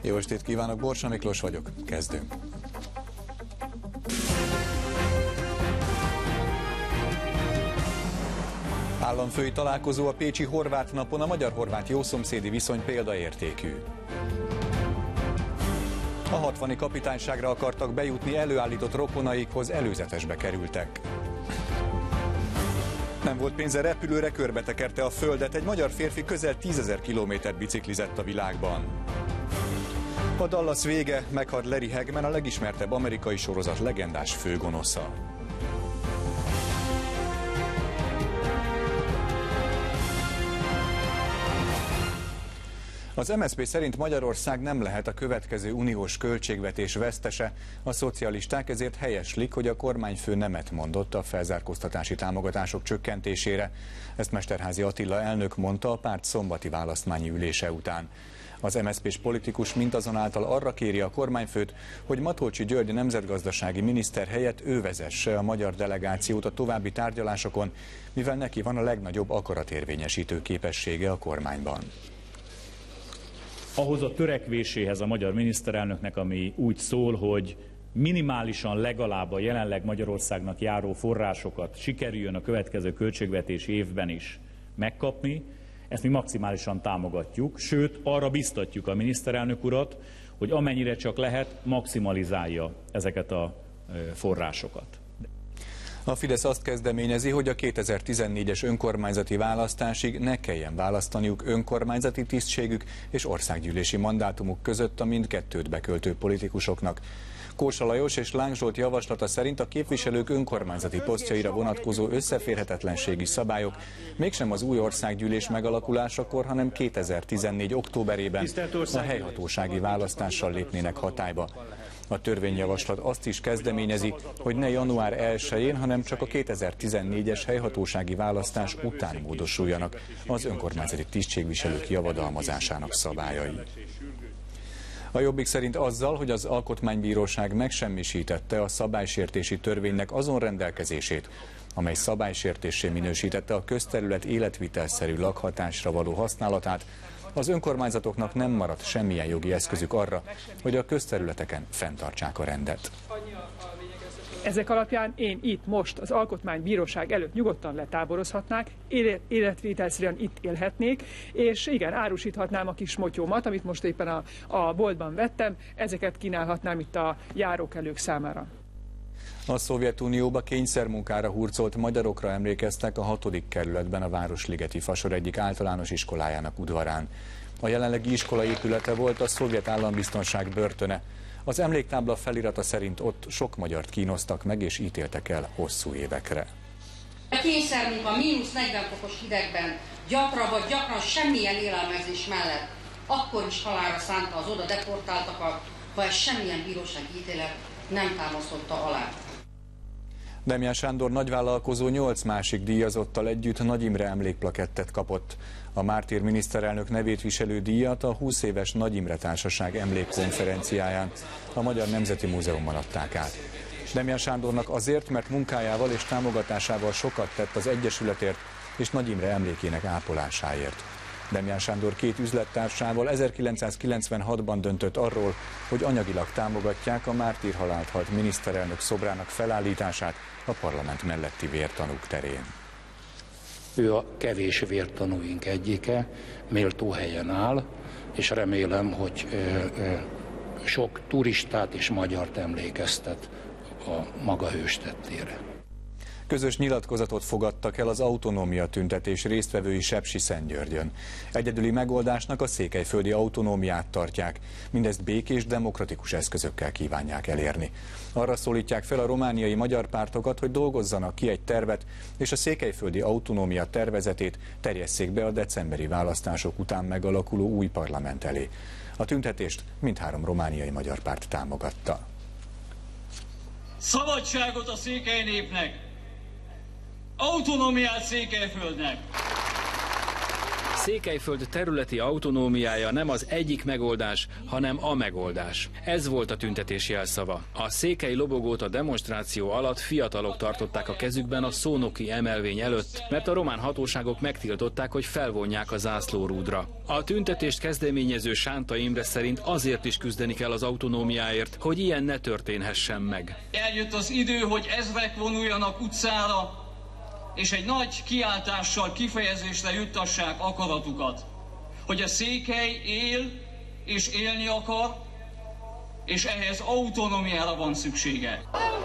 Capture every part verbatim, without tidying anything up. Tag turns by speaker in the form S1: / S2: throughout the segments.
S1: Jó estét kívánok, Borsa Miklós vagyok. Kezdünk. Államfői találkozó a pécsi horvát napon, a magyar-horvát jószomszédi viszony példaértékű. A hatvani kapitányságra akartak bejutni előállított rokonaikhoz, előzetesbe kerültek. Nem volt pénze repülőre, körbetekerte a földet, egy magyar férfi közel tízezer kilométert biciklizett a világban. A Dallas vége, meghalt Larry Hagman, a legismertebb amerikai sorozat legendás főgonosza. Az em es zé pé szerint Magyarország nem lehet a következő uniós költségvetés vesztese. A szocialisták ezért helyeslik, hogy a kormányfő nemet mondott a felzárkóztatási támogatások csökkentésére. Ezt Mesterházy Attila elnök mondta a párt szombati választmányi ülése után. Az em es zé pés politikus mindazonáltal arra kéri a kormányfőt, hogy Matolcsy György nemzetgazdasági miniszter helyett ő vezesse a magyar delegációt a további tárgyalásokon, mivel neki van a legnagyobb akaratérvényesítő képessége a kormányban.
S2: Ahhoz a törekvéséhez a magyar miniszterelnöknek, ami úgy szól, hogy minimálisan legalább a jelenleg Magyarországnak járó forrásokat sikerüljön a következő költségvetési évben is megkapni, ezt mi maximálisan támogatjuk, sőt arra biztatjuk a miniszterelnök urat, hogy amennyire csak lehet, maximalizálja ezeket a forrásokat.
S1: A Fidesz azt kezdeményezi, hogy a kétezer-tizennégyes önkormányzati választásig ne kelljen választaniuk önkormányzati tisztségük és országgyűlési mandátumuk között a mindkettőt beköltő politikusoknak. Kósa Lajos és Láng Zsolt javaslata szerint a képviselők önkormányzati posztjaira vonatkozó összeférhetetlenségi szabályok mégsem az új országgyűlés megalakulásakor, hanem kétezer-tizennégy októberében a helyhatósági választással lépnének hatályba. A törvényjavaslat azt is kezdeményezi, hogy ne január elsején, hanem csak a kétezer-tizennégyes helyhatósági választás után módosuljanak az önkormányzati tisztségviselők javadalmazásának szabályai. A Jobbik szerint azzal, hogy az Alkotmánybíróság megsemmisítette a szabálysértési törvénynek azon rendelkezését, amely szabálysértéssé minősítette a közterület életvitelszerű lakhatásra való használatát, az önkormányzatoknak nem maradt semmilyen jogi eszközük arra, hogy a közterületeken fenntartsák a rendet.
S3: Ezek alapján én itt most az Alkotmánybíróság előtt nyugodtan letáborozhatnák, életvitelszerűen itt élhetnék, és igen, árusíthatnám a kis motyómat, amit most éppen a, a boltban vettem, ezeket kínálhatnám itt a járókelők számára.
S1: A Szovjetunióba kényszermunkára hurcolt magyarokra emlékeztek a hatodik kerületben a Városligeti Fasor egyik általános iskolájának udvarán. A jelenlegi iskola épülete volt a szovjet állambiztonság börtöne. Az emléktábla felirata szerint ott sok magyart kínoztak meg és ítéltek el hosszú évekre.
S4: A kényszermunka mínusz negyven fokos hidegben, gyakran vagy gyakran semmilyen élelmezés mellett, akkor is halálra szánta az oda deportáltakat, ha ez semmilyen bírósági ítélet nem támasztotta alá.
S1: Demján Sándor nagyvállalkozó nyolc másik díjazottal együtt Nagy Imre emlékplakettet kapott. A mártír miniszterelnök nevét viselő díjat a húsz éves Nagy Imre Társaság emlékkonferenciáján a Magyar Nemzeti Múzeumban adták át. Demján Sándornak azért, mert munkájával és támogatásával sokat tett az Egyesületért és Nagy Imre emlékének ápolásáért. Demján Sándor két üzlettársával ezerkilencszázkilencvenhatban döntött arról, hogy anyagilag támogatják a mártírhalált halt miniszterelnök szobrának felállítását a parlament melletti vértanúk terén.
S5: Ő a kevés vértanúink egyike, méltó helyen áll, és remélem, hogy ö, ö, sok turistát és magyart emlékeztet a maga hőstettére.
S1: Közös nyilatkozatot fogadtak el az autonómia tüntetés résztvevői Sepsiszentgyörgyön. Egyedüli megoldásnak a székelyföldi autonómiát tartják, mindezt békés, demokratikus eszközökkel kívánják elérni. Arra szólítják fel a romániai magyar pártokat, hogy dolgozzanak ki egy tervet, és a székelyföldi autonómia tervezetét terjesszék be a decemberi választások után megalakuló új parlament elé. A tüntetést mindhárom romániai magyar párt támogatta.
S6: Szabadságot a székely népnek! Autonómiát Székelyföldnek! Székelyföld területi autonómiája nem az egyik megoldás, hanem a megoldás. Ez volt a tüntetés jelszava. A székely lobogót a demonstráció alatt fiatalok tartották a kezükben a szónoki emelvény előtt, mert a román hatóságok megtiltották, hogy felvonják a zászlórúdra. A tüntetést kezdeményező Sánta Imre szerint azért is küzdeni kell az autonómiáért, hogy ilyen ne történhessen meg.
S7: Eljött az idő, hogy ezrek vonuljanak utcára, és egy nagy kiáltással kifejezésre juttassák akaratukat, hogy a Székely él és élni akar, és ehhez autonómiára van szüksége.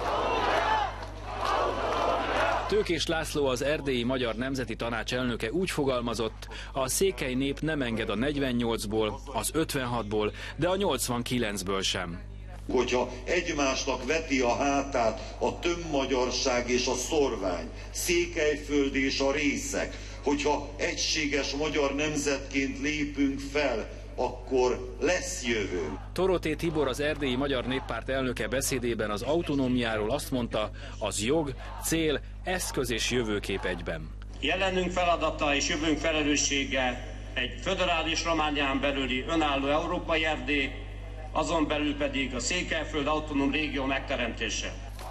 S6: Tőkés László, az Erdélyi Magyar Nemzeti Tanács elnöke úgy fogalmazott, a székely nép nem enged a negyvennyolcból, az ötvenhatból, de a nyolcvankilencből sem.
S8: Hogyha egymásnak veti a hátát a tömbmagyarság és a szorvány, Székelyföld és a részek, hogyha egységes magyar nemzetként lépünk fel, akkor lesz jövő.
S6: Toroté Tibor, az Erdélyi Magyar Néppárt elnöke beszédében az autonómiáról azt mondta, az jog, cél, eszköz és jövőkép egyben.
S9: Jelenünk feladata és jövőnk felelőssége egy föderális Románián belüli önálló európai Erdély, azon belül pedig a Székelyföld autonóm régió megteremtése.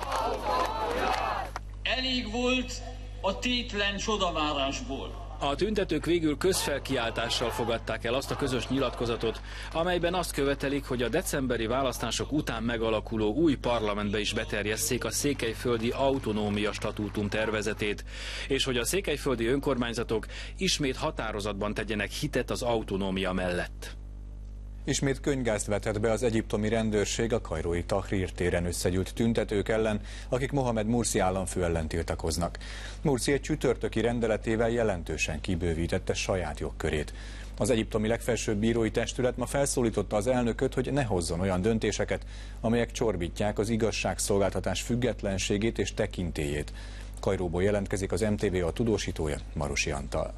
S7: Elég volt a tétlen csodavárásból.
S6: A tüntetők végül közfelkiáltással fogadták el azt a közös nyilatkozatot, amelyben azt követelik, hogy a decemberi választások után megalakuló új parlamentbe is beterjesszék a székelyföldi autonómia statútum tervezetét, és hogy a székelyföldi önkormányzatok ismét határozatban tegyenek hitet az autonómia mellett.
S1: Ismét könyvgázt vetett be az egyiptomi rendőrség a kairói Tahrir téren összegyűlt tüntetők ellen, akik Mohamed Mursi államfő ellen tiltakoznak. Mursi egy csütörtöki rendeletével jelentősen kibővítette saját jogkörét. Az egyiptomi legfelsőbb bírói testület ma felszólította az elnököt, hogy ne hozzon olyan döntéseket, amelyek csorbítják az igazságszolgáltatás függetlenségét és tekintélyét. Kairóból jelentkezik az em té vé á tudósítója, Marosi Antal.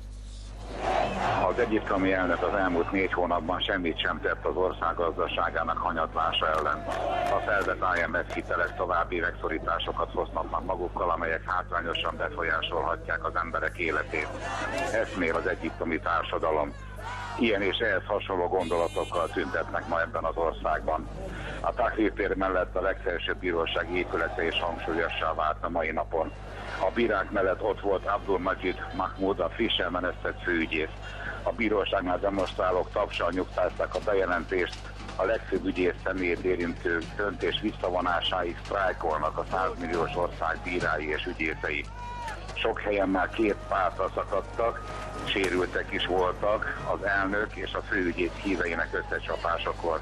S10: Az egyiptomi elnök az elmúlt négy hónapban semmit sem tett az ország gazdaságának hanyatlása ellen. A felvett i em ef hitelek további megszorításokat hoznak magukkal, amelyek hátrányosan befolyásolhatják az emberek életét. Eszmél az egyiptomi társadalom. Ilyen és ehhez hasonló gondolatokkal tüntetnek ma ebben az országban. A Tahrir tér mellett a legfelsőbb bíróság épülete is hangsúlyossá vált a mai napon. A bírák mellett ott volt Abdul Majid Mahmoud, a frissen menesztett főügyész. A bíróságnál demonstrálók tapsal nyugtázták a bejelentést, a legfőbb ügyész személyét érintő döntés visszavonásáig sztrájkolnak a százmilliós ország bírái és ügyészei. Sok helyen már két pártra szakadtak, sérültek is voltak az elnök és a főügyész híveinek összecsapásakor.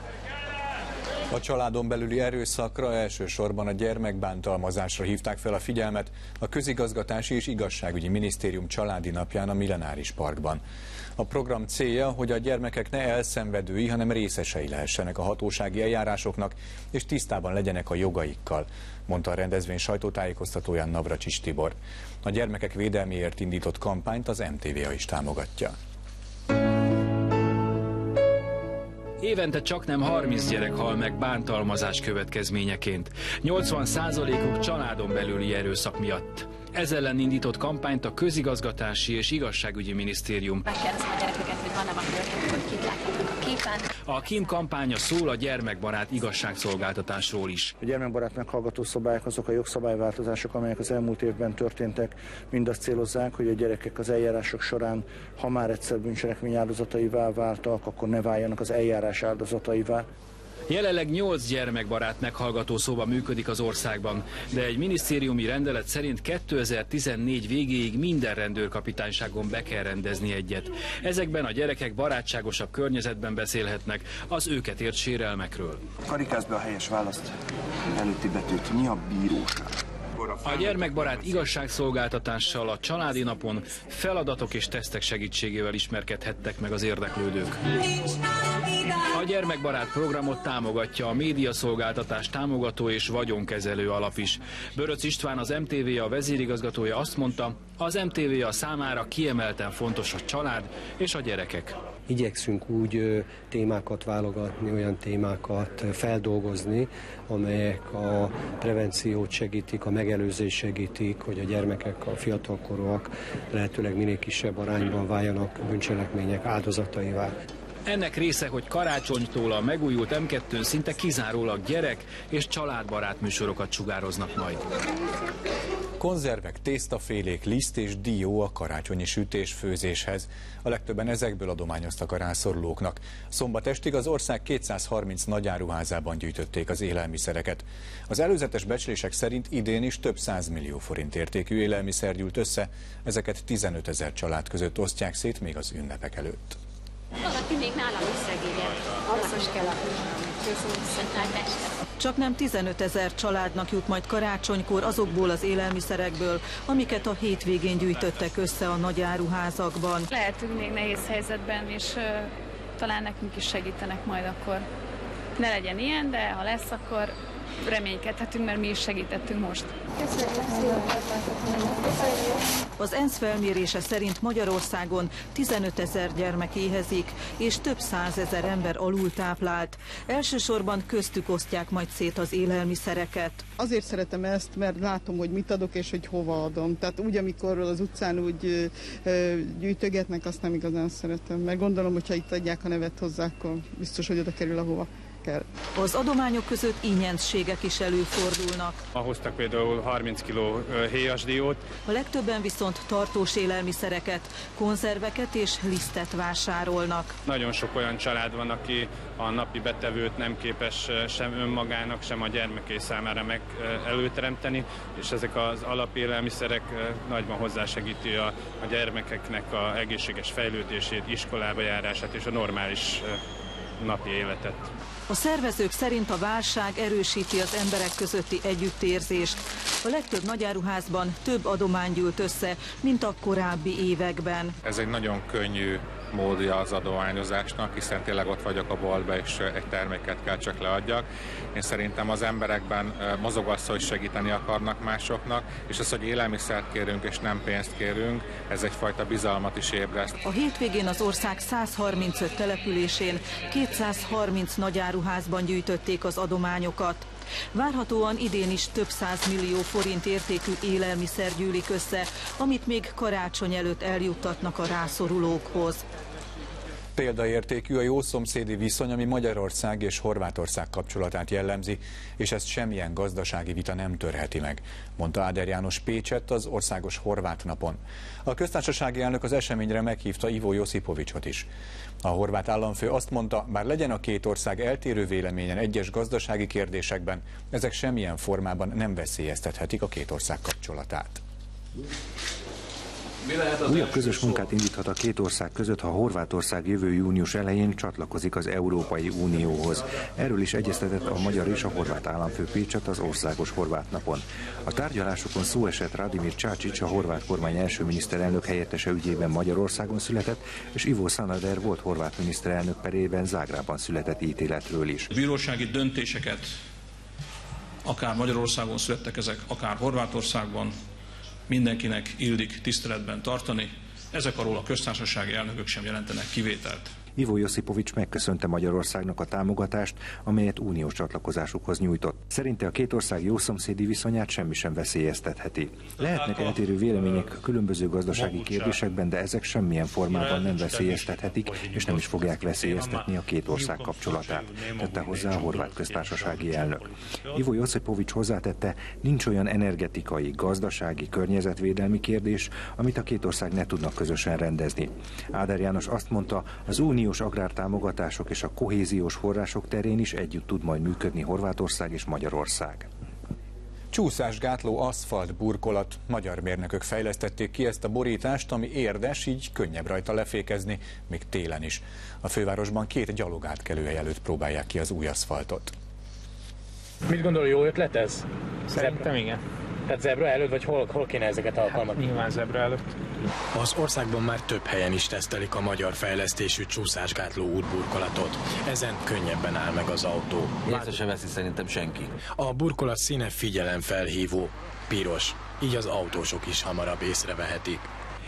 S1: A családon belüli erőszakra, elsősorban a gyermekbántalmazásra hívták fel a figyelmet a Közigazgatási és Igazságügyi Minisztérium családi napján a Millenáris Parkban. A program célja, hogy a gyermekek ne elszenvedői, hanem részesei lehessenek a hatósági eljárásoknak, és tisztában legyenek a jogaikkal, mondta a rendezvény sajtótájékoztatóján Navracsics Tibor. A gyermekek védelméért indított kampányt az em té vé á is támogatja.
S6: Évente csaknem harminc gyerek hal meg bántalmazás következményeként. nyolcvan százalékuk családon belüli erőszak miatt. Ez ellen indított kampányt a Közigazgatási és Igazságügyi Minisztérium.
S11: Megkérdezem a gyerekeket, hogy van-e valaki, hogy kit láthatnak a képen.
S6: A KIM kampánya szól a gyermekbarát igazságszolgáltatásról is.
S12: A gyermekbarát meghallgató szabályok azok a jogszabályváltozások, amelyek az elmúlt évben történtek, mind azt célozzák, hogy a gyerekek az eljárások során, ha már egyszer bűncselekmény áldozataivá váltak, akkor ne váljanak az eljárás áldozataivá.
S6: Jelenleg nyolc gyermekbarát meghallgató szoba működik az országban, de egy minisztériumi rendelet szerint kétezer-tizennégy végéig minden rendőrkapitányságon be kell rendezni egyet. Ezekben a gyerekek barátságosabb környezetben beszélhetnek az őket ért sérelmekről.
S13: Karikázd be a helyes választ előtti betűt. Mi a bíróság?
S6: A gyermekbarát igazságszolgáltatással a családi napon feladatok és tesztek segítségével ismerkedhettek meg az érdeklődők. A gyermekbarát programot támogatja a médiaszolgáltatás támogató és vagyonkezelő alap is. Böröc István, az em té vé á vezérigazgatója azt mondta, az em té vé á számára kiemelten fontos a család és a gyerekek.
S14: igyekszünk úgy témákat válogatni, olyan témákat feldolgozni, amelyek a prevenciót segítik, a megelőzést segítik, hogy a gyermekek, a fiatalkorúak lehetőleg minél kisebb arányban váljanak bűncselekmények áldozataivá.
S6: Ennek része, hogy karácsonytól a megújult em kettőn szinte kizárólag gyerek és családbarát műsorokat sugároznak majd.
S1: Konzervek, tésztafélék, liszt és dió a karácsonyi sütés főzéshez. A legtöbben ezekből adományoztak a rászorulóknak. Szombat estig az ország kétszázharminc nagyáruházában gyűjtötték az élelmiszereket. Az előzetes becslések szerint idén is több százmillió forint értékű élelmiszer gyűlt össze, ezeket tizenötezer család között osztják szét még az ünnepek előtt.
S11: Valaki még nálam is szegényebb. Hasznos kell a
S15: Csak nem tizenötezer családnak jut majd karácsonykor azokból az élelmiszerekből, amiket a hétvégén gyűjtöttek össze a nagyáruházakban.
S16: Lehetünk még nehéz helyzetben, és uh, talán nekünk is segítenek majd akkor. Ne legyen ilyen, de ha lesz, akkor reménykedhetünk, mert mi is segítettünk most.
S15: Az ENSZ felmérése szerint Magyarországon tizenötezer gyermek éhezik, és több százezer ember alultáplált. Elsősorban köztük osztják majd szét az élelmiszereket.
S17: Azért szeretem ezt, mert látom, hogy mit adok és hogy hova adom. Tehát úgy, amikor az utcán úgy ö, gyűjtögetnek, azt nem igazán szeretem. Mert gondolom, hogyha itt adják a nevet hozzá, akkor biztos, hogy oda kerül, ahova kell.
S15: Az adományok között ingyenségek is előfordulnak.
S18: Hoztak például harminc kiló héjasdiót.
S15: A legtöbben viszont tartós élelmiszereket, konzerveket és lisztet vásárolnak.
S18: Nagyon sok olyan család van, aki a napi betevőt nem képes sem önmagának, sem a gyermeké számára meg előteremteni, és ezek az alapélelmiszerek nagyban hozzásegíti a, a gyermekeknek a egészséges fejlődését, iskolába járását és a normális napi életet.
S15: A szervezők szerint a válság erősíti az emberek közötti együttérzést. A legtöbb nagyáruházban több adomány gyűlt össze, mint a korábbi években.
S19: Ez egy nagyon könnyű módja az adományozásnak, hiszen tényleg ott vagyok a boltba, és egy terméket kell csak leadjak. Én szerintem az emberekben mozog az, hogy segíteni akarnak másoknak, és az, hogy élelmiszert kérünk és nem pénzt kérünk, ez egyfajta bizalmat is ébreszt.
S15: A hétvégén az ország százharmincöt településén kétszázharminc nagyáruházban gyűjtötték az adományokat. Várhatóan idén is több százmillió forint értékű élelmiszer gyűlik össze, amit még karácsony előtt eljuttatnak a rászorulókhoz.
S1: Példaértékű a jószomszédi viszony, ami Magyarország és Horvátország kapcsolatát jellemzi, és ezt semmilyen gazdasági vita nem törheti meg, mondta Áder János Pécsett az Országos Horvát Napon. A köztársasági elnök az eseményre meghívta Ivo Josipovicsot is. A horvát államfő azt mondta, bár legyen a két ország eltérő véleményen egyes gazdasági kérdésekben, ezek semmilyen formában nem veszélyeztethetik a két ország kapcsolatát.
S20: Újabb közös munkát indíthat a két ország között, ha Horvátország jövő június elején csatlakozik az Európai Unióhoz. Erről is egyeztetett a magyar és a horvát államfő Pécsett az Országos Horvát Napon. A tárgyalásokon szó esett Radimir Čačić, a horvát kormány első miniszterelnök helyettese ügyében Magyarországon született, és Ivo Sanader volt horvát miniszterelnök perében Zágrában született ítéletről is.
S21: Bírósági döntéseket, akár Magyarországon születtek ezek, akár Horvátországban, mindenkinek illik tiszteletben tartani, ezek alól a köztársasági elnökök sem jelentenek kivételt.
S20: Ivo Josipovics megköszönte Magyarországnak a támogatást, amelyet uniós csatlakozásukhoz nyújtott. Szerinte a két ország jószomszédi viszonyát semmi sem veszélyeztetheti. Lehetnek eltérő vélemények a különböző gazdasági kérdésekben, de ezek semmilyen formában nem veszélyeztethetik, és nem is fogják veszélyeztetni a két ország kapcsolatát, tette hozzá a horvát köztársasági elnök. Ivo Josipovics hozzátette, nincs olyan energetikai, gazdasági, környezetvédelmi kérdés, amit a két ország ne tudnak közösen rendezni. Áder János azt mondta, az unió uniós agrártámogatások és a kohéziós források terén is együtt tud majd működni Horvátország és Magyarország.
S1: Csúszásgátló aszfalt burkolat. Magyar mérnökök fejlesztették ki ezt a borítást, ami érdes, így könnyebb rajta lefékezni, még télen is. A fővárosban két gyalogátkelőhely előtt próbálják ki az új aszfaltot.
S22: Mit gondol, jó ötlet ez?
S23: Szerintem igen.
S22: Tehát zebra előtt, vagy hol, hol kéne ezeket alkalmazni?
S23: Hát, nyilván zebra előtt.
S24: Az országban már több helyen is tesztelik a magyar fejlesztésű csúszásgátló útburkolatot. Ezen könnyebben áll meg az autó.
S25: Észre sem veszi szerintem senki.
S24: A burkolat színe figyelemfelhívó, piros, így az autósok is hamarabb észrevehetik.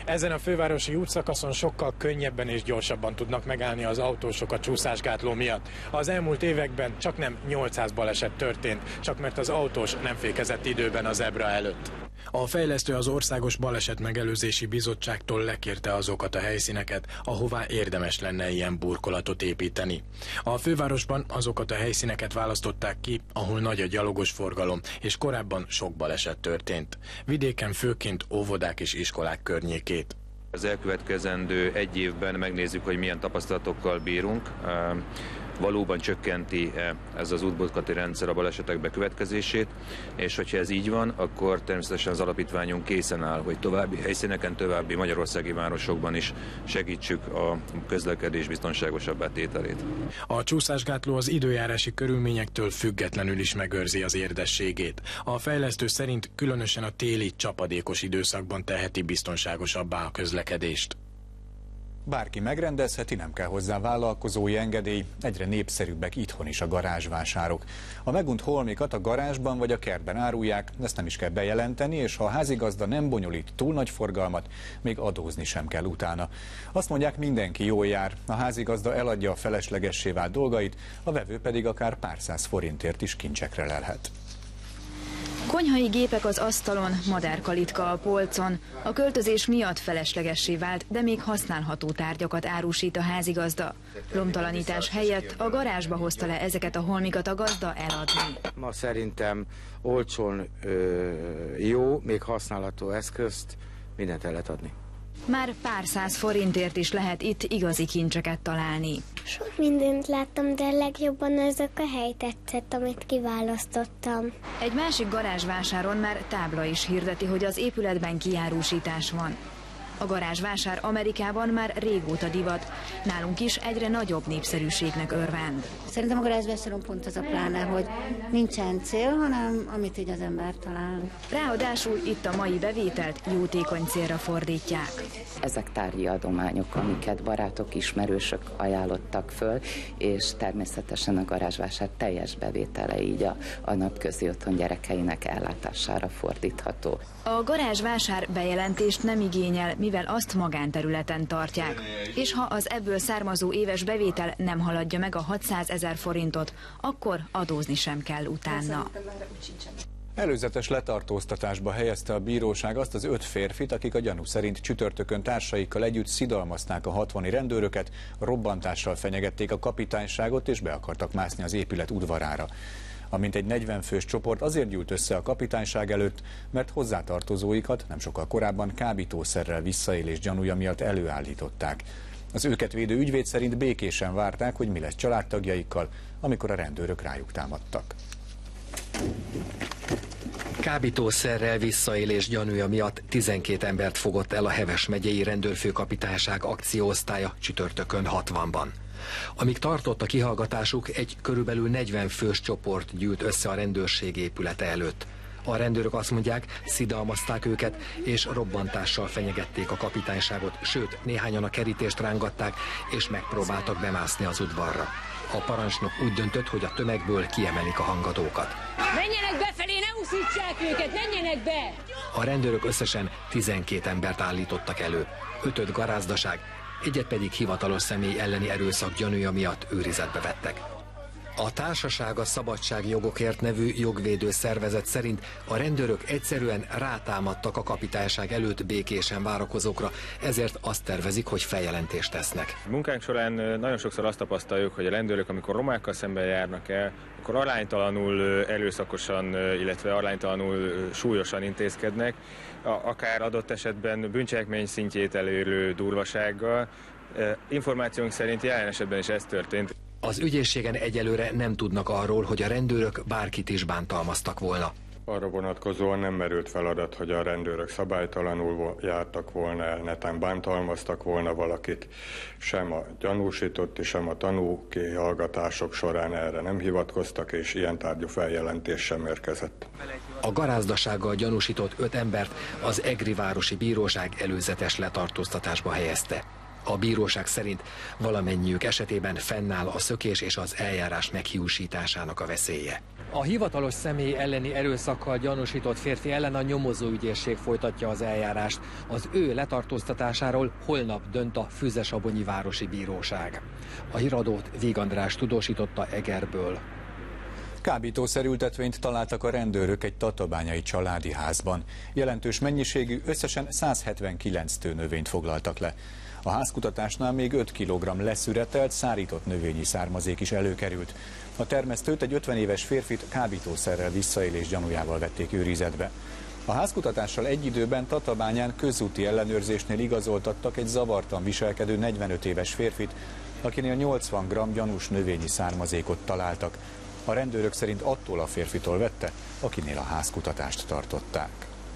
S24: Ezen a fővárosi útszakaszon sokkal könnyebben és gyorsabban tudnak megállni az autósok a csúszásgátló miatt. Az elmúlt években csaknem nyolcszáz baleset történt, csak mert az autós nem fékezett időben a zebra előtt. A fejlesztő az Országos Baleset Megelőzési Bizottságtól lekérte azokat a helyszíneket, ahová érdemes lenne ilyen burkolatot építeni. A fővárosban azokat a helyszíneket választották ki, ahol nagy a gyalogos forgalom, és korábban sok baleset történt. Vidéken főként óvodák és iskolák környékét.
S2: Az elkövetkezendő egy évben megnézzük, hogy milyen tapasztalatokkal bírunk. Valóban csökkenti ez az útburkolati rendszer a balesetek bekövetkezését, és hogyha ez így van, akkor természetesen az alapítványunk készen áll, hogy további helyszíneken, további magyarországi városokban is segítsük a közlekedés biztonságosabbá tételét.
S24: A csúszásgátló az időjárási körülményektől függetlenül is megőrzi az érdességét. A fejlesztő szerint különösen a téli csapadékos időszakban teheti biztonságosabbá a közlekedést.
S1: Bárki megrendezheti, nem kell hozzá vállalkozói engedély, egyre népszerűbbek itthon is a garázsvásárok. A megunt holmikat a garázsban vagy a kertben árulják, ezt nem is kell bejelenteni, és ha a házigazda nem bonyolít túl nagy forgalmat, még adózni sem kell utána. Azt mondják, mindenki jól jár, a házigazda eladja a feleslegessé vált dolgait, a vevő pedig akár pár száz forintért is kincsekre lelhet.
S3: Konyhai gépek az asztalon, madárkalitka a polcon. A költözés miatt feleslegessé vált, de még használható tárgyakat árusít a házigazda. Lomtalanítás helyett a garázsba hozta le ezeket a holmikat a gazda eladni.
S4: Ma szerintem olcsón ö, jó, még használható eszközt mindent el lehet adni.
S3: Már pár száz forintért is lehet itt igazi kincseket találni.
S5: Sok mindent láttam, de legjobban ezek a hely tetszett, amit kiválasztottam.
S3: Egy másik garázsvásáron már tábla is hirdeti, hogy az épületben kiárusítás van. A garázsvásár Amerikában már régóta divat, nálunk is egyre nagyobb népszerűségnek örvend.
S8: Szerintem a garázsvásáron pont az a pláne, hogy nincsen cél, hanem amit így az ember talál.
S3: Ráadásul itt a mai bevételt jótékony célra fordítják.
S26: Ezek tárgyi adományok, amiket barátok, ismerősök ajánlottak föl, és természetesen a garázsvásár teljes bevétele így a, a napközi otthon gyerekeinek ellátására fordítható.
S3: A garázsvásár bejelentést nem igényel, mivel azt magánterületen tartják, és ha az ebből származó éves bevétel nem haladja meg a hatszázezer forintot, akkor adózni sem kell utána.
S1: Előzetes letartóztatásba helyezte a bíróság azt az öt férfit, akik a gyanú szerint csütörtökön társaikkal együtt szidalmazták a hatvani rendőröket, robbantással fenyegették a kapitányságot és be akartak mászni az épület udvarára. A mintegy negyven fős csoport azért gyűlt össze a kapitányság előtt, mert hozzátartozóikat nem sokkal korábban kábítószerrel visszaélés gyanúja miatt előállították. Az őket védő ügyvéd szerint békésen várták, hogy mi lesz családtagjaikkal, amikor a rendőrök rájuk támadtak.
S27: Kábítószerrel visszaélés gyanúja miatt tizenkét embert fogott el a Heves megyei rendőrfőkapitányság akcióosztálya csütörtökön hatvanban. Amíg tartott a kihallgatásuk, egy körülbelül negyven fős csoport gyűlt össze a rendőrség épülete előtt. A rendőrök azt mondják, szidalmazták őket, és robbantással fenyegették a kapitányságot, sőt, néhányan a kerítést rángatták, és megpróbáltak bemászni az udvarra. A parancsnok úgy döntött, hogy a tömegből kiemelik a hangadókat.
S28: Menjenek befelé, ne uszítsák őket, menjenek be!
S27: A rendőrök összesen tizenkét embert állítottak elő, ötöt garázdaság, egyet pedig hivatalos személy elleni erőszak gyanúja miatt őrizetbe vettek. A Társaság a Szabadságjogokért nevű jogvédő szervezet szerint a rendőrök egyszerűen rátámadtak a kapitányság előtt békésen várakozókra, ezért azt tervezik, hogy feljelentést tesznek.
S18: A munkánk során nagyon sokszor azt tapasztaljuk, hogy a rendőrök, amikor romákkal szemben járnak el, akkor aránytalanul erőszakosan, illetve aránytalanul súlyosan intézkednek, akár adott esetben bűncselekmény szintjét elérő durvasággal. Információnk szerint jelen esetben is ez történt.
S27: Az ügyészségen egyelőre nem tudnak arról, hogy a rendőrök bárkit is bántalmaztak volna.
S29: Arra vonatkozóan nem merült fel adat, hogy a rendőrök szabálytalanul jártak volna el, netán bántalmaztak volna valakit. Sem a gyanúsított, sem a tanúkihallgatások során erre nem hivatkoztak, és ilyen tárgyú feljelentés sem érkezett.
S27: A garázdasággal gyanúsított öt embert az Egri városi bíróság előzetes letartóztatásba helyezte. A bíróság szerint valamennyiük esetében fennáll a szökés és az eljárás meghiúsításának a veszélye. A hivatalos személy elleni erőszakkal gyanúsított férfi ellen a nyomozóügyészség folytatja az eljárást. Az ő letartóztatásáról holnap dönt a Füzesabonyi Városi Bíróság. A híradót Víg András tudósította Egerből.
S1: Kábítószerültetvényt találtak a rendőrök egy tatabányai családi házban. Jelentős mennyiségű, összesen száz hetvenkilenc tőnövényt foglaltak le. A házkutatásnál még öt kilogramm leszüretelt, szárított növényi származék is előkerült. A termesztőt, egy ötven éves férfit kábítószerrel visszaélés gyanújával vették őrizetbe. A házkutatással egy időben Tatabányán közúti ellenőrzésnél igazoltattak egy zavartan viselkedő negyvenöt éves férfit, akinél nyolcvan gramm gyanús növényi származékot találtak. A rendőrök szerint attól a férfitól vette, akinél a házkutatást tartották.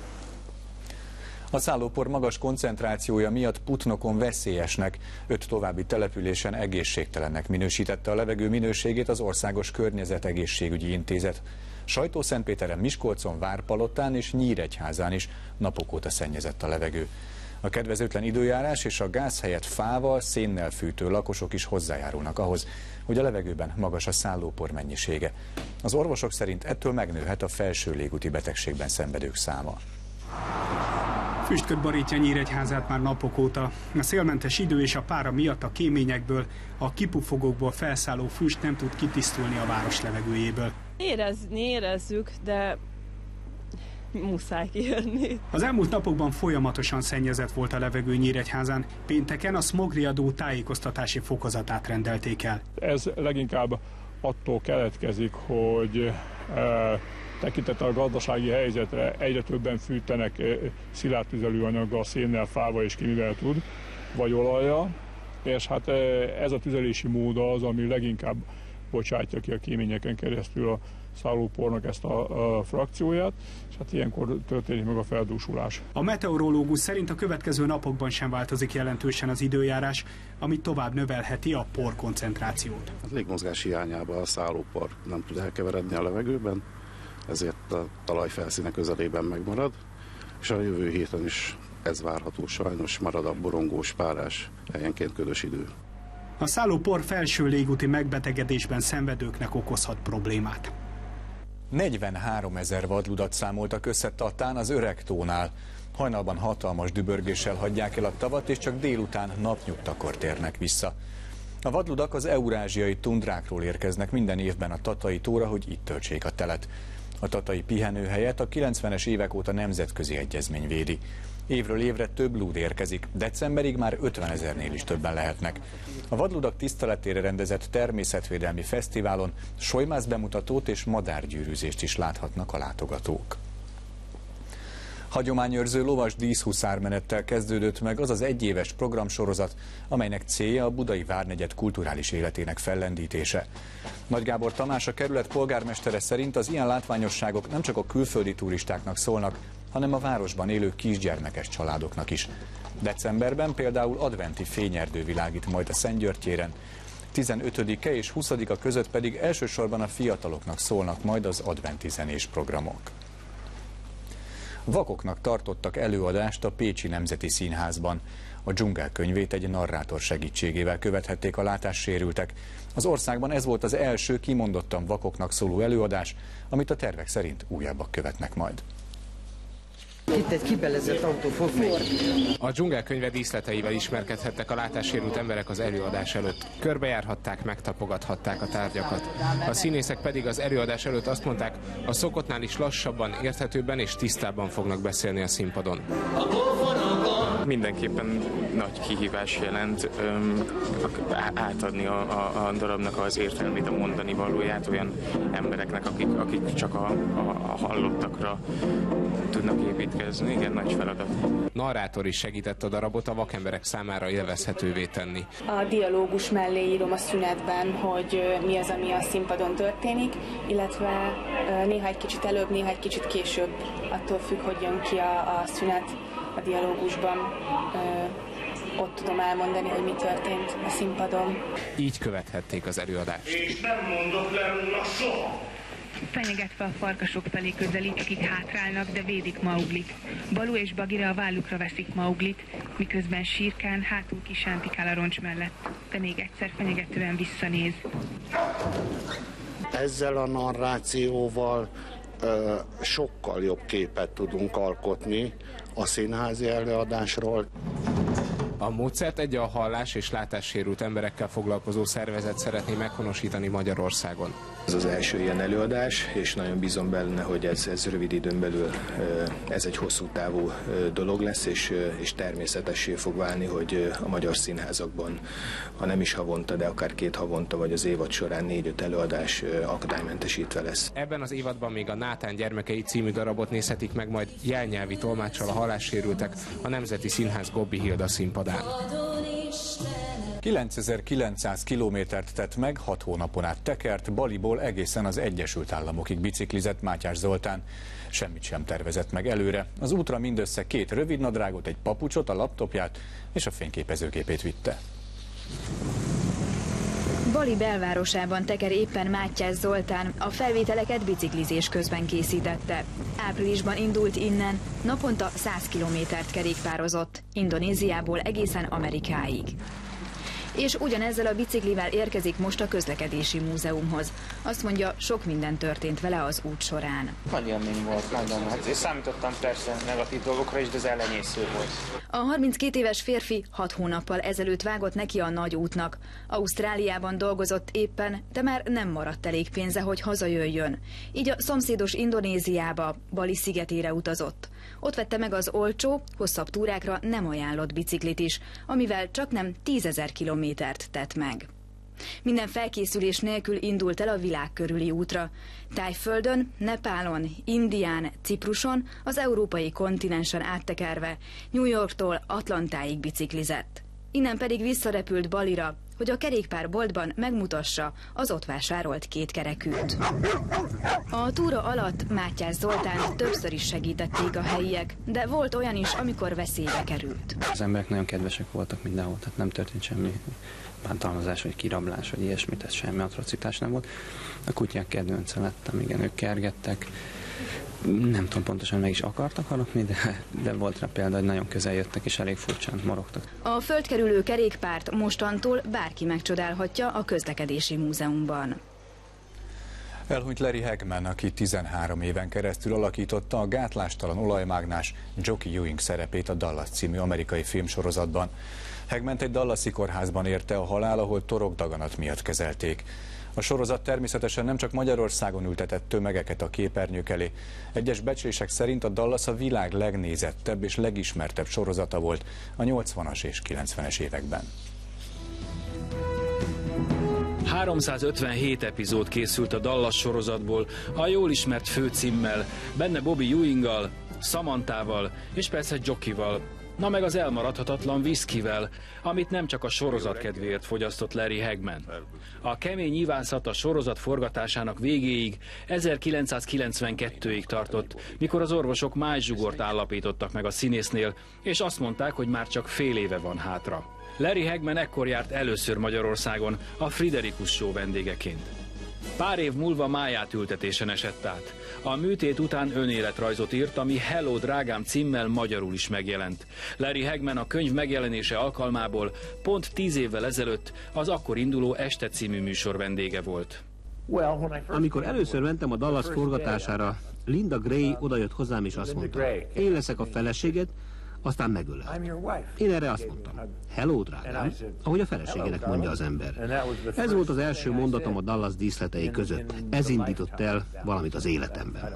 S1: A szállópor magas koncentrációja miatt Putnokon veszélyesnek, öt további településen egészségtelennek minősítette a levegő minőségét az Országos Környezetegészségügyi Intézet. Sajtószentpéteren, Miskolcon, Várpalotán és Nyíregyházán is napok óta szennyezett a levegő. A kedvezőtlen időjárás és a gáz helyett fával, szénnel fűtő lakosok is hozzájárulnak ahhoz, hogy a levegőben magas a szállópor mennyisége. Az orvosok szerint ettől megnőhet a felső légúti betegségben szenvedők száma.
S6: Füstköd borítja Nyíregyházát már napok óta. A szélmentes idő és a pára miatt a kéményekből, a kipufogókból felszálló füst nem tud kitisztulni a város levegőjéből.
S7: Érezni érezzük, de muszáj kijönni.
S6: Az elmúlt napokban folyamatosan szennyezett volt a levegő Nyíregyházán. Pénteken a smogriadó tájékoztatási fokozatát rendelték el.
S9: Ez leginkább attól keletkezik, hogy e, tekintettel a gazdasági helyzetre egyre többen fűtenek e, szilárd tüzelőanyaggal, szénnel, fával és ki mivel tud, vagy olajjal, és hát e, ez a tüzelési mód az, ami leginkább bocsátja ki a kéményeken keresztül a szállópornak ezt a, a frakcióját, és hát ilyenkor történik meg a feldúsulás.
S6: A meteorológus szerint a következő napokban sem változik jelentősen az időjárás, ami tovább növelheti a por koncentrációt.
S10: A légmozgás hiányában a szállópor nem tud elkeveredni a levegőben, ezért a talajfelszíne közelében megmarad, és a jövő héten is ez várható, sajnos marad a borongós, párás, helyenként ködös idő.
S6: A szállópor felső légúti megbetegedésben szenvedőknek okozhat problémát.
S1: negyvenháromezer vadludat számoltak össze Tatán az Öregtónál. Hajnalban hatalmas dübörgéssel hagyják el a tavat, és csak délután napnyugtakor térnek vissza. A vadludak az eurázsiai tundrákról érkeznek minden évben a tatai tóra, hogy itt töltsék a telet. A tatai pihenőhelyet a kilencvenes évek óta nemzetközi egyezmény védi. Évről évre több lúd érkezik, decemberig már ötvenezernél is többen lehetnek. A vadludak tiszteletére rendezett természetvédelmi fesztiválon solymász bemutatót és madárgyűrűzést is láthatnak a látogatók. Hagyományőrző lovas díszhuszármenettel kezdődött meg az az egyéves programsorozat, amelynek célja a budai várnegyed kulturális életének fellendítése. Nagy Gábor Tamás, a kerület polgármestere szerint az ilyen látványosságok nem csak a külföldi turistáknak szólnak, hanem a városban élő kisgyermekes családoknak is. Decemberben például adventi fényerdő világít majd a Szentgyörgytéren, tizenötödike és huszadika között pedig elsősorban a fiataloknak szólnak majd az adventi zenés programok. Vakoknak tartottak előadást a Pécsi Nemzeti Színházban. A Dzsungel könyvét egy narrátor segítségével követhették a látássérültek. Az országban ez volt az első kimondottan vakoknak szóló előadás, amit a tervek szerint újabbak követnek majd.
S11: Itt egy kibelezett autó fog megy.
S12: A Dzsungel könyve díszleteivel ismerkedhettek a látássérült emberek az előadás előtt. Körbejárhatták, megtapogathatták a tárgyakat. A színészek pedig az előadás előtt azt mondták, a szokottnál is lassabban, érthetőbben és tisztábban fognak beszélni a színpadon.
S23: Mindenképpen nagy kihívás jelent öm, átadni a, a, a darabnak az értelmét, a mondani valóját olyan embereknek, akik, akik csak a, a, a hallottakra tudnak építkezni. Igen, nagy feladat.
S12: Narrátor is segített a darabot a vakemberek számára élvezhetővé tenni.
S13: A dialógus mellé írom a szünetben, hogy mi az, ami a színpadon történik, illetve néha egy kicsit előbb, néha egy kicsit később, attól függ, hogy jön ki a, a szünet a dialógusban. Ott tudom elmondani, hogy mi történt a színpadon.
S12: Így követhették az előadást.
S14: És nem mondok le róla soha!
S16: Fenyegetve a farkasok felé közelít, akik hátrálnak, de védik Mauglit. Balú és Bagira a vállukra veszik Mauglit, miközben sírkán hátul kisántikál a roncs mellett, de még egyszer fenyegetően visszanéz.
S10: ezzel a narrációval ö, sokkal jobb képet tudunk alkotni a színházi előadásról.
S12: A módszert egy a hallás- és látássérült emberekkel foglalkozó szervezet szeretné meghonosítani Magyarországon.
S2: Ez az első ilyen előadás, és nagyon bízom benne, hogy ez, ez rövid időn belül ez egy hosszú távú dolog lesz, és, és természetessé fog válni, hogy a magyar színházakban, ha nem is havonta, de akár két havonta, vagy az évad során négy-öt előadás akadálymentesítve lesz.
S12: Ebben az évadban még a Nátán gyermekei című darabot nézhetik meg majd jelnyelvi tolmáccsal a hallássérültek a Nemzeti Színház Gobbi Hilda színpadán.
S1: kilencezer-kilencszáz kilométert tett meg, hat hónapon át tekert, Baliból egészen az Egyesült Államokig biciklizett Mátyás Zoltán. Semmit sem tervezett meg előre. Az útra mindössze két rövidnadrágot, egy papucsot, a laptopját és a fényképezőgépét vitte.
S3: Bali belvárosában teker éppen Mátyás Zoltán, a felvételeket biciklizés közben készítette. Áprilisban indult innen, naponta száz kilométert kerékpározott, Indonéziából egészen Amerikáig. És ugyanezzel a biciklivel érkezik most a Közlekedési Múzeumhoz. Azt mondja, sok minden történt vele az út során.
S15: Nagy élmény volt, nagyon. Hát én számítottam persze negatív dolgokra is, de ez ellenyésző volt.
S3: A harminckét éves férfi hat hónappal ezelőtt vágott neki a nagy útnak. Ausztráliában dolgozott éppen, de már nem maradt elég pénze, hogy hazajöjjön. Így a szomszédos Indonéziába, Bali szigetére utazott. Ott vette meg az olcsó, hosszabb túrákra nem ajánlott biciklit is, amivel csaknem tízezer kilométert tett meg. Minden felkészülés nélkül indult el a világ körüli útra. Tájföldön, Nepálon, Indián, Cipruson, az európai kontinensen áttekerve, New Yorktól Atlantáig biciklizett. Innen pedig visszarepült Balira, hogy a kerékpárboltban megmutassa az ott vásárolt kétkerekűt. A túra alatt Mátyás Zoltán többször is segítették a helyiek, de volt olyan is, amikor veszélybe került.
S17: Az emberek nagyon kedvesek voltak mindenhol, tehát nem történt semmi bántalmazás, vagy kirablás, vagy ilyesmi, tehát semmi atrocitás nem volt. A kutyák kedvence lettem, igen, ők kergettek. Nem tudom pontosan, meg is akartak harapni, de, de volt rá példa, hogy nagyon közel jöttek és elég furcsán morogtak.
S3: A földkerülő kerékpárt mostantól bárki megcsodálhatja a Közlekedési Múzeumban.
S1: Elhunyt Larry Hagman, aki tizenhárom éven keresztül alakította a gátlástalan olajmágnás Jockie Ewing szerepét a Dallas című amerikai filmsorozatban. Hagmant egy dallasi kórházban érte a halál, ahol torokdaganat miatt kezelték. A sorozat természetesen nem csak Magyarországon ültetett tömegeket a képernyők elé. Egyes becslések szerint a Dallas a világ legnézettebb és legismertebb sorozata volt a nyolcvanas és kilencvenes években.
S19: háromszázötvenhét epizód készült a Dallas sorozatból, a jól ismert főcímmel, benne Bobby Ewinggal, Samanthával és persze Jockival. Na meg az elmaradhatatlan viszkivel, amit nem csak a sorozat kedvéért fogyasztott Larry Hagman. A kemény ivászat a sorozat forgatásának végéig, ezerkilencszázkilencvenkettőig tartott, mikor az orvosok májzsugort állapítottak meg a színésznél, és azt mondták, hogy már csak fél éve van hátra. Larry Hagman ekkor járt először Magyarországon a Friderikus Show vendégeként. Pár év múlva májátültetésen esett át. A műtét után önéletrajzot írt, ami Hello, drágám címmel magyarul is megjelent. Larry Hagman a könyv megjelenése alkalmából pont tíz évvel ezelőtt az akkor induló Este című műsor vendége volt.
S20: Amikor először mentem a Dallas forgatására, Linda Gray odajött hozzám és azt mondta, én leszek a feleséged, aztán megölel. Én erre azt mondtam, hello, drágám, ahogy a feleségének mondja az ember. Ez volt az első mondatom a Dallas díszletei között. Ez indított el valamit az életemben.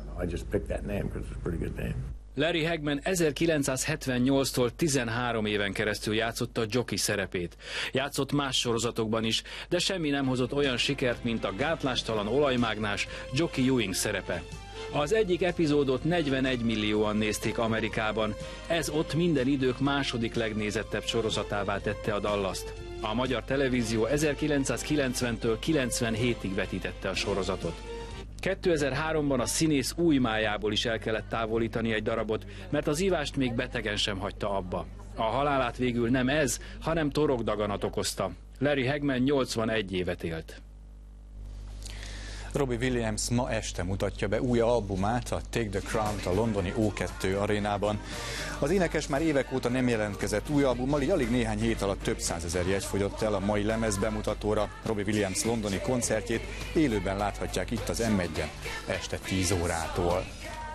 S19: Larry Hagman ezerkilencszázhetvennyolctól tizenhárom éven keresztül játszotta a Jockie szerepét. Játszott más sorozatokban is, de semmi nem hozott olyan sikert, mint a gátlástalan olajmágnás Jockie Ewing szerepe. Az egyik epizódot negyvenegy millióan nézték Amerikában. Ez ott minden idők második legnézettebb sorozatává tette a Dallast. A magyar televízió ezerkilencszázkilencventől kilencvenhétig vetítette a sorozatot. kétezer-háromban a színész új májából is el kellett távolítani egy darabot, mert az ivást még betegen sem hagyta abba. A halálát végül nem ez, hanem torokdaganat okozta. Larry Hagman nyolcvanegy évet élt.
S1: Robbie Williams ma este mutatja be új albumát, a Take the Crown-t a londoni ó kettő arénában. Az énekes már évek óta nem jelentkezett új albummal, így alig néhány hét alatt több százezer jegy fogyott el a mai lemez bemutatóra. Robbie Williams londoni koncertjét élőben láthatják itt az em egyen este tíz órától.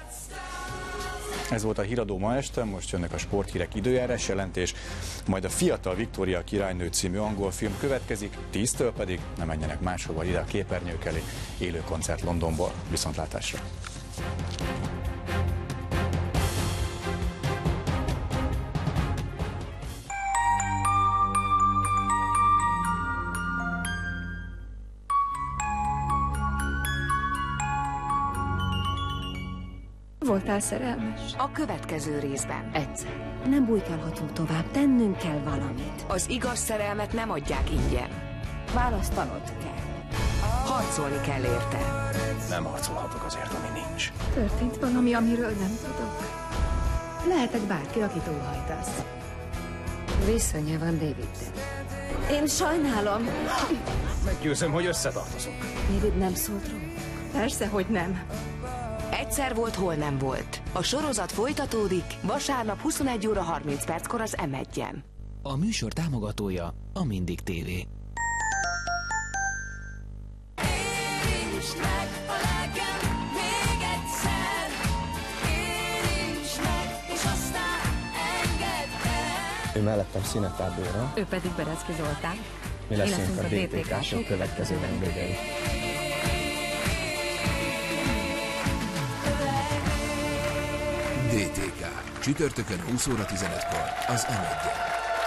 S1: Ez volt a Híradó ma este, most jönnek a sporthírek, időjárás jelentés, majd a Fiatal Viktória királynő című angol film következik, tíztől pedig ne menjenek máshova, ide a képernyők elé, élő koncert Londonból. Viszontlátásra!
S4: Voltál szerelmes?
S5: A következő részben.
S4: Egyszer. Nem bujkálhatunk tovább, tennünk kell valamit.
S5: Az igaz szerelmet nem adják ingyen.
S4: Választanod kell.
S5: Harcolni kell érte.
S8: Nem harcolhatok azért, ami nincs.
S4: Történt valami, amiről nem tudok. Lehetek bárki, akit óhajtasz. Viszonya van Daviddel. Én sajnálom.
S8: Meggyőzöm, hogy összetartozunk.
S4: David nem szólt róla? Persze, hogy nem.
S5: Egyszer volt, hol nem volt. A sorozat folytatódik vasárnap huszonegy óra harminc perckor az em egyen.
S21: A műsor támogatója a Mindig té vé.
S22: Ő mellettem Színetábóra.
S4: Ő pedig Berecki Zoltán.
S22: Mi leszünk a dé té ká-sok következő vendégei.
S24: dé té ká. Csütörtökön húsz óra tizenötkor az em egyen.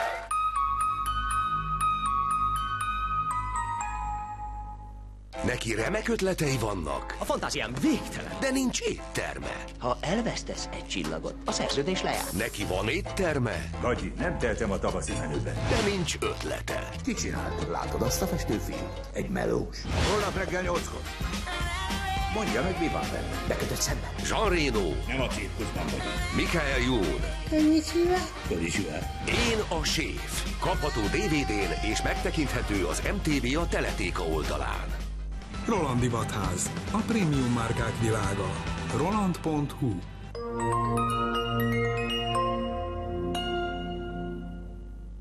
S24: Neki remek ötletei vannak.
S25: A fantáziám végtelen.
S24: De nincs étterme.
S25: Ha elvesztesz egy csillagot, a szerződés lejár.
S24: Neki van étterme.
S25: Gagyi, nem teltem a tavaszi menüben.
S24: De nincs ötlete.
S25: Ki csinált? Látod azt a festőfilmet? Egy melós. Holnap reggel nyolckor. Mondja meg, mi van vele? Bekötött szemben.
S24: Jean Reno.
S25: Nem a cirkuszban vagyunk.
S24: Mikael Jón.
S25: Konnichiwa. Konnichiwa.
S24: Én a séf. Kapható dé vé dén és megtekinthető az em té vé a Teletéka oldalán.
S26: Roland Divatház. A prémium márkák világa. roland pont hu